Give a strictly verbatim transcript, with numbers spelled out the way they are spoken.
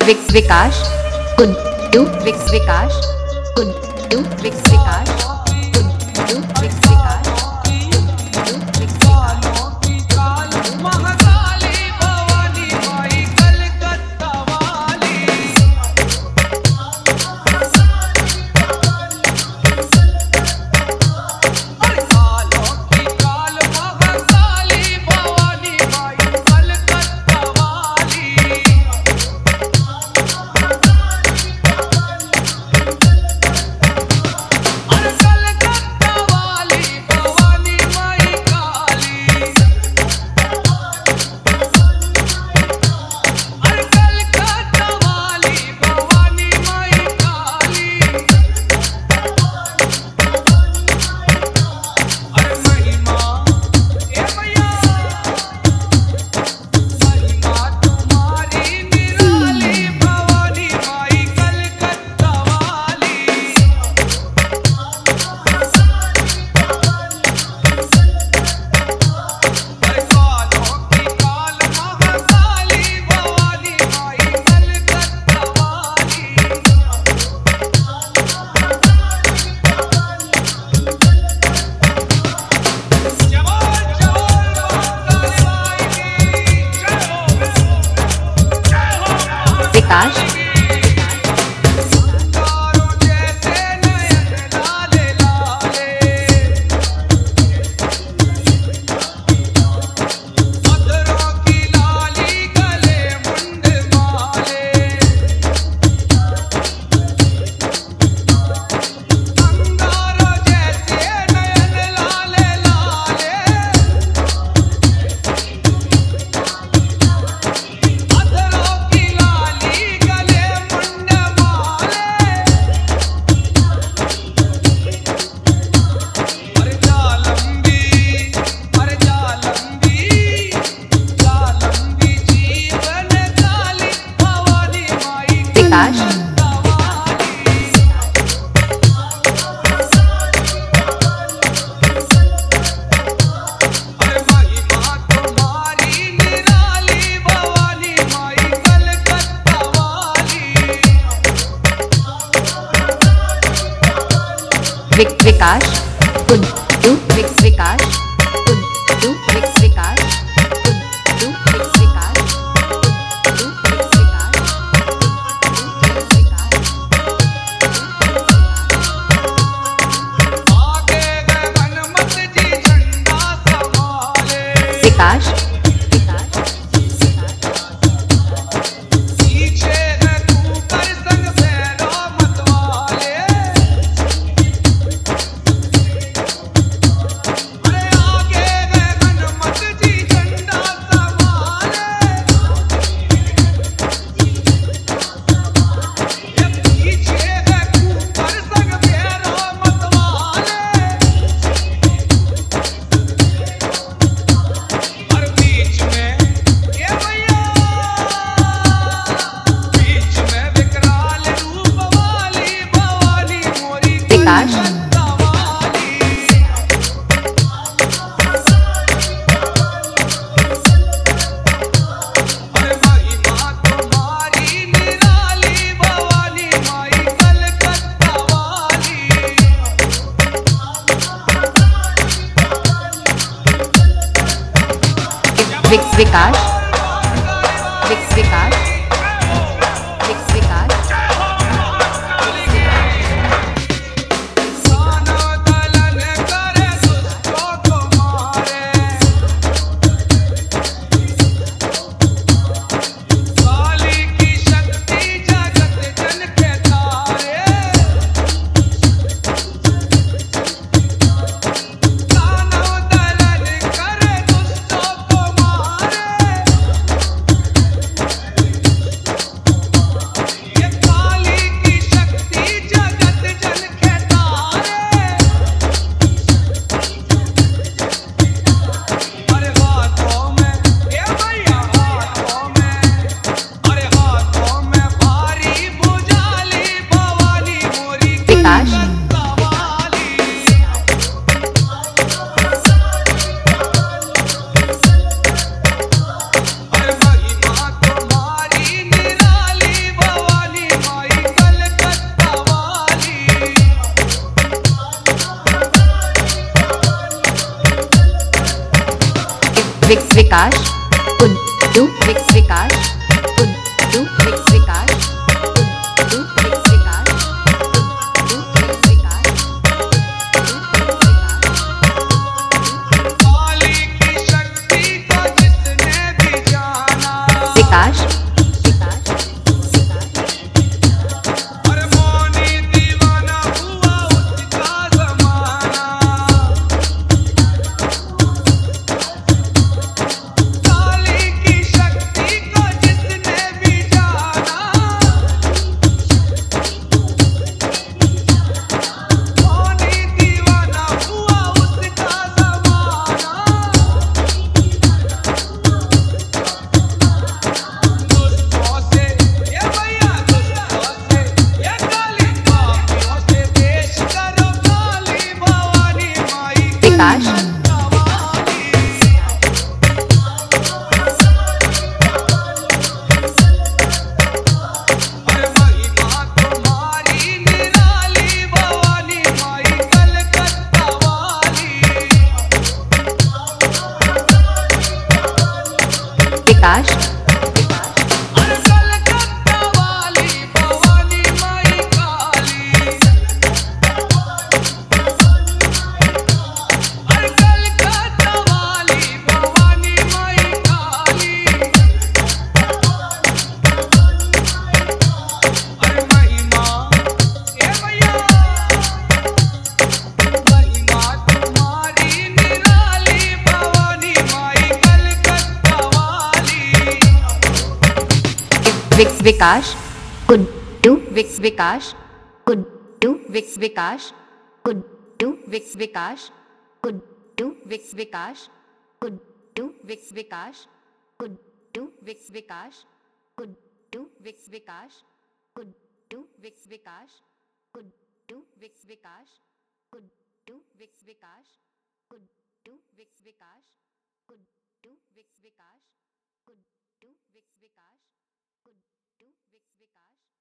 Wick Vikas Kuntu विक विकास कुंटू विक विकास कुंटू विक विकास कुंटू विक विकास विकास विक विकास कुंटू विक विकास कुंटू विक विकास कुंटू विक विकास कुंटू विक विकास आगे गगन मत जी झंडा संभाले विकास विक विकास विक विकास विक विकास विक्स विकास कुड्डू विक्स विकास कुड्डू विक्स विकास कुड्डू विक्स विकास कुड्डू विक्स विकास काली की शक्ति को जिसने भी जाना विकास और मौनी दीवाना हुआ उसका जमाना। काली की शक्ति को जिसने भी जाना मौनी दीवाना हुआ उसका जमाना। दुष्टों से ये भैया दुष्टों से ये काली पापियों से देश करो काली भवानी माई विकास अरे महिमा तुम्हारी निराली भवानी माई कलकत्ता वाली। विकास अरे कलकत्ता वाली भवानी माई काली। अरे कलकत्ता वाली भवानी माई काली। अरे महिमा ए भैया महिमा तुम्हारी निराली भवानी माई कलकत्ता वाली। विक्स विकास कुड्डू विक्स विकास कुड्डू विक्स विकास कुड्डू विक्स विकास कुड्डू विक्स विकास कुड्डू विक्स विकास कुड्डू विक्स विकास कुड्डू विक्स विकास कुड्डू विक्स विकास कुड्डू विक्स विकास कुड्डू विक्स विकास कुड्डू विक्स विकास कुड्डू विक्स विकास कुड्डू विक्स विकास कुड्डू विक्स विकास